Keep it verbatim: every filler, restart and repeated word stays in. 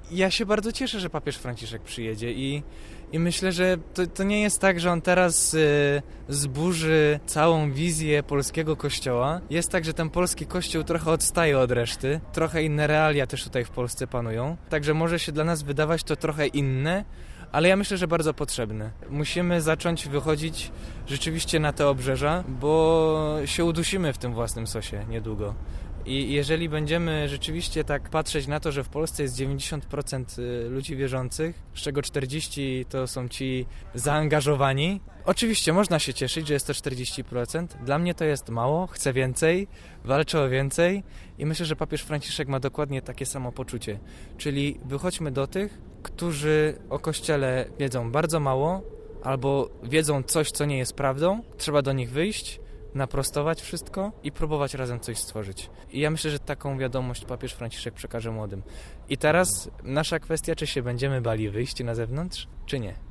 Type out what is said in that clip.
Ja się bardzo cieszę, że papież Franciszek przyjedzie i, i myślę, że to, to nie jest tak, że on teraz y, zburzy całą wizję polskiego kościoła. Jest tak, że ten polski kościół trochę odstaje od reszty, trochę inne realia też tutaj w Polsce panują, także może się dla nas wydawać to trochę inne, ale ja myślę, że bardzo potrzebne. Musimy zacząć wychodzić rzeczywiście na te obrzeża, bo się udusimy w tym własnym sosie niedługo. I jeżeli będziemy rzeczywiście tak patrzeć na to, że w Polsce jest dziewięćdziesiąt procent ludzi wierzących, z czego czterdzieści procent to są ci zaangażowani, oczywiście można się cieszyć, że jest to czterdzieści procent. Dla mnie to jest mało, chcę więcej, walczę o więcej i myślę, że papież Franciszek ma dokładnie takie samo poczucie. Czyli wychodźmy do tych, którzy o Kościele wiedzą bardzo mało albo wiedzą coś, co nie jest prawdą. Trzeba do nich wyjść, naprostować wszystko i próbować razem coś stworzyć. I ja myślę, że taką wiadomość papież Franciszek przekaże młodym. I teraz nasza kwestia, czy się będziemy bali wyjść na zewnątrz, czy nie.